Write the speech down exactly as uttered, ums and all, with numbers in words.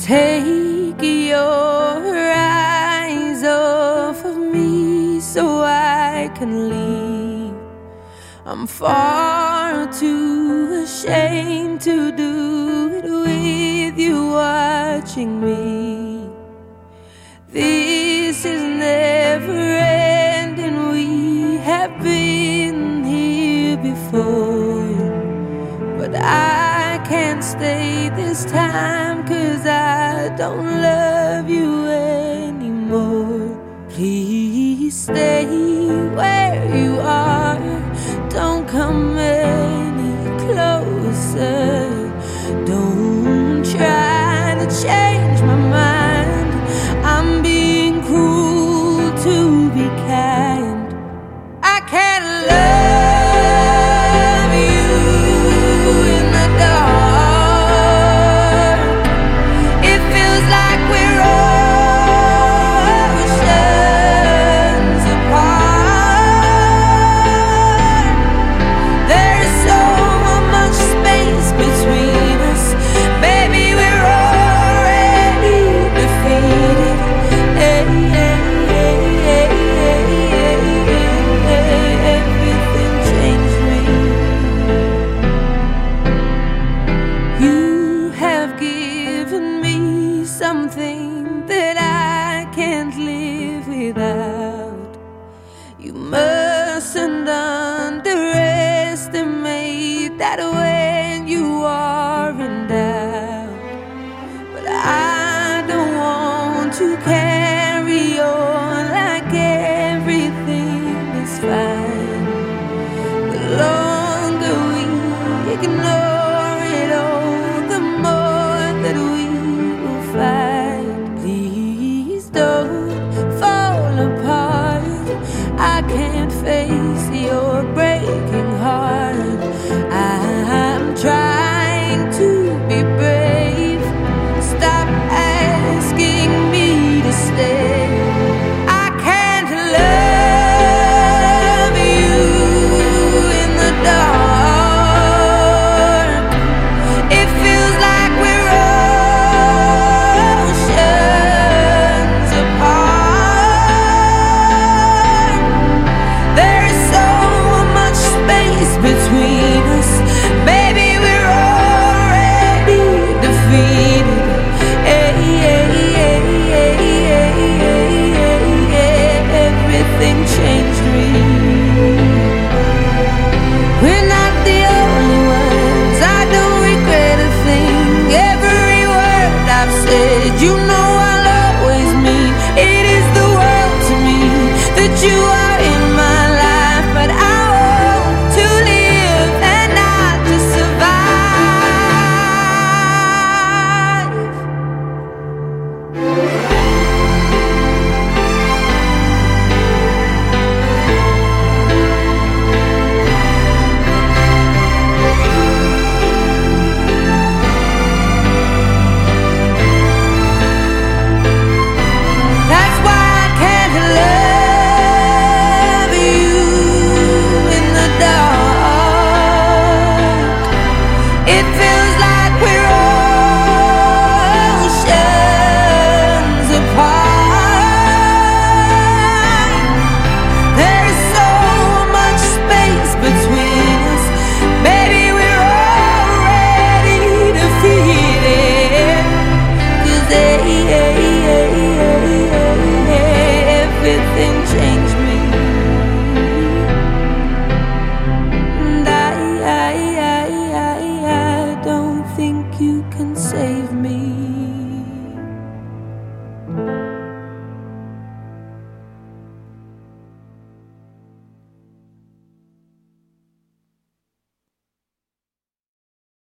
Take your eyes off of me so I can leave. I'm far too ashamed to do it with you watching me. This is never ending. We have been here before, but I can't stay this time, 'cause I don't love you anymore. Please stay where you are. Don't come any closer. Don't try to change my mind. I'm being cruel to be kind. I can't love you in the dark. It feels like we're oceans apart. There's so much space between us. Baby, we're already defeated. Hey, hey, hey, hey, hey, hey, hey. Everything changed me. You have given me something that I can't live without. You mustn't underestimate that when you are in doubt. But I don't want to carry on like everything is fine. The longer we ignore